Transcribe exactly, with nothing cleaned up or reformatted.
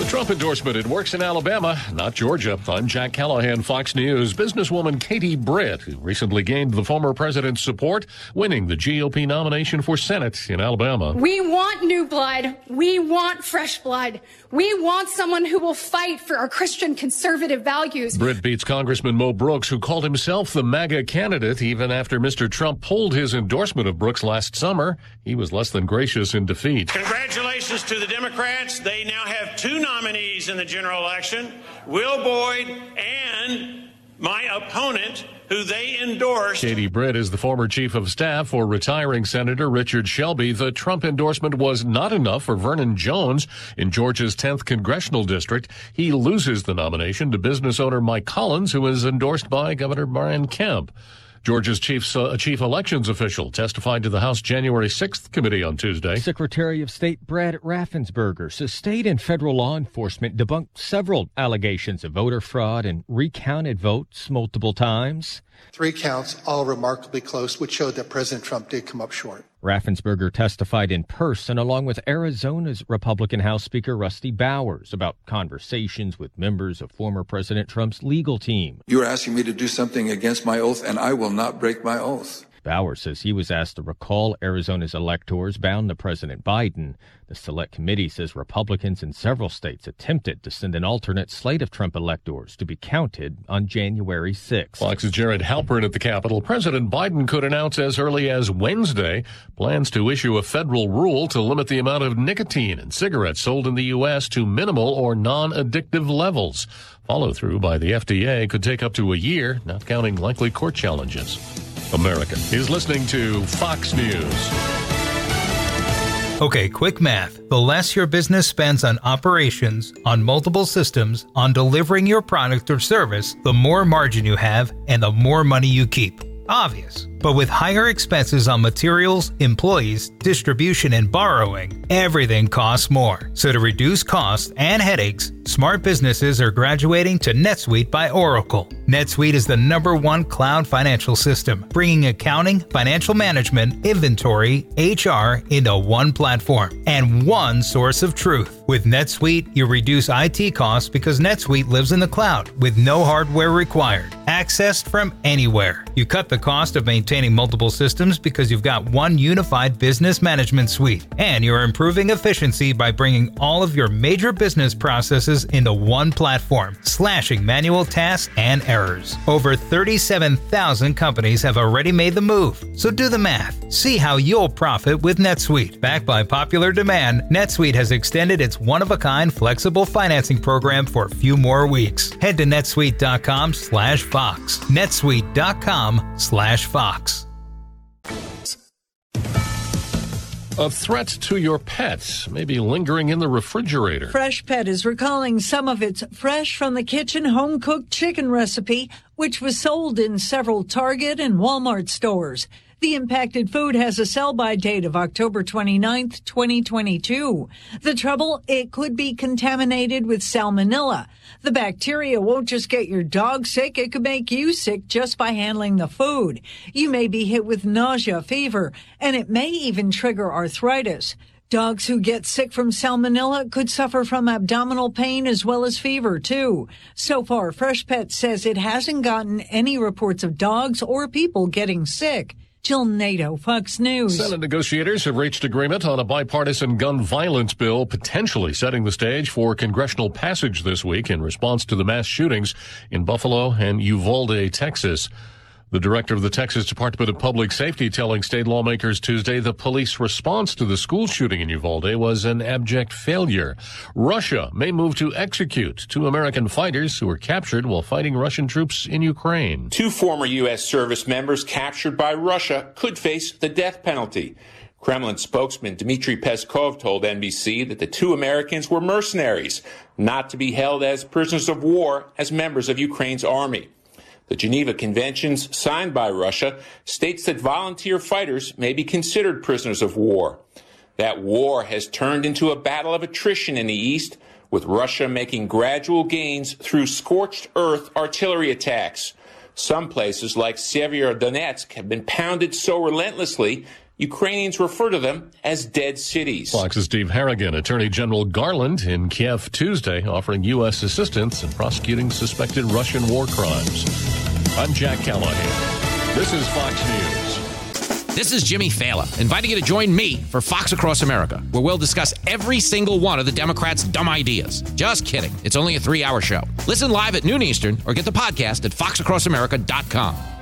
Trump endorsement, it works in Alabama, not Georgia. I'm Jack Callahan, Fox News. Businesswoman Katie Britt, who recently gained the former president's support, winning the G O P nomination for Senate in Alabama. We want new blood. We want fresh blood. We want someone who will fight for our Christian conservative values. Britt beats Congressman Mo Brooks, who called himself the MAGA candidate even after Mister Trump pulled his endorsement of Brooks last summer. He was less than gracious in defeat. Congratulations to the Democrats. They now have two nominees in the general election, Will Boyd and my opponent, who they endorsed. Katie Britt is the former chief of staff for retiring Senator Richard Shelby. The Trump endorsement was not enough for Vernon Jones in Georgia's tenth congressional district. He loses the nomination to business owner Mike Collins, who is endorsed by Governor Brian Kemp. Georgia's chief, uh, chief elections official testified to the House January sixth committee on Tuesday. Secretary of State Brad Raffensperger says state and federal law enforcement debunked several allegations of voter fraud and recounted votes multiple times. Three counts, all remarkably close, which showed that President Trump did come up short. Raffensperger testified in person along with Arizona's Republican House Speaker Rusty Bowers about conversations with members of former President Trump's legal team. You are asking me to do something against my oath, and I will not break my oath. Bowers says he was asked to recall Arizona's electors bound to President Biden. The Select Committee says Republicans in several states attempted to send an alternate slate of Trump electors to be counted on January sixth. Fox's Jared Halpern at the Capitol. President Biden could announce as early as Wednesday plans to issue a federal rule to limit the amount of nicotine in cigarettes sold in the U S to minimal or non-addictive levels. Follow-through by the F D A could take up to a year, not counting likely court challenges. America is listening to Fox News. Okay, quick math. The less your business spends on operations, on multiple systems, on delivering your product or service, the more margin you have and the more money you keep. Obvious. But with higher expenses on materials, employees, distribution, and borrowing, everything costs more. So to reduce costs and headaches, smart businesses are graduating to NetSuite by Oracle. NetSuite is the number one cloud financial system, bringing accounting, financial management, inventory, H R into one platform and one source of truth. With NetSuite, you reduce I T costs because NetSuite lives in the cloud with no hardware required, accessed from anywhere. You cut the cost of maintaining multiple systems because you've got one unified business management suite, and you're improving efficiency by bringing all of your major business processes into one platform, slashing manual tasks and errors. Over thirty-seven thousand companies have already made the move, so do the math. See how you'll profit with NetSuite. Backed by popular demand, NetSuite has extended its one-of-a-kind flexible financing program for a few more weeks. Head to netsuite.com slash Fox. netsuite.com slash Fox. A threat to your pet may be lingering in the refrigerator. Freshpet is recalling some of its fresh from the kitchen home-cooked chicken recipe, which was sold in several Target and Walmart stores. The impacted food has a sell-by date of October twenty-ninth, twenty twenty-two. The trouble, it could be contaminated with salmonella. The bacteria won't just get your dog sick, it could make you sick just by handling the food. You may be hit with nausea, fever, and it may even trigger arthritis. Dogs who get sick from salmonella could suffer from abdominal pain as well as fever, too. So far, Freshpet says it hasn't gotten any reports of dogs or people getting sick. Jill Nato, Fox News. Senate negotiators have reached agreement on a bipartisan gun violence bill, potentially setting the stage for congressional passage this week in response to the mass shootings in Buffalo and Uvalde, Texas. The director of the Texas Department of Public Safety telling state lawmakers Tuesday the police response to the school shooting in Uvalde was an abject failure. Russia may move to execute two American fighters who were captured while fighting Russian troops in Ukraine. Two former U S service members captured by Russia could face the death penalty. Kremlin spokesman Dmitry Peskov told N B C that the two Americans were mercenaries, not to be held as prisoners of war as members of Ukraine's army. The Geneva Conventions, signed by Russia, states that volunteer fighters may be considered prisoners of war. That war has turned into a battle of attrition in the East, with Russia making gradual gains through scorched earth artillery attacks. Some places like Severodonetsk have been pounded so relentlessly, Ukrainians refer to them as dead cities. Fox's Steve Harrigan. Attorney General Garland in Kiev Tuesday offering U S assistance in prosecuting suspected Russian war crimes. I'm Jack Callahan. This is Fox News. This is Jimmy Fallon, inviting you to join me for Fox Across America, where we'll discuss every single one of the Democrats' dumb ideas. Just kidding. It's only a three-hour show. Listen live at noon Eastern or get the podcast at fox across america dot com.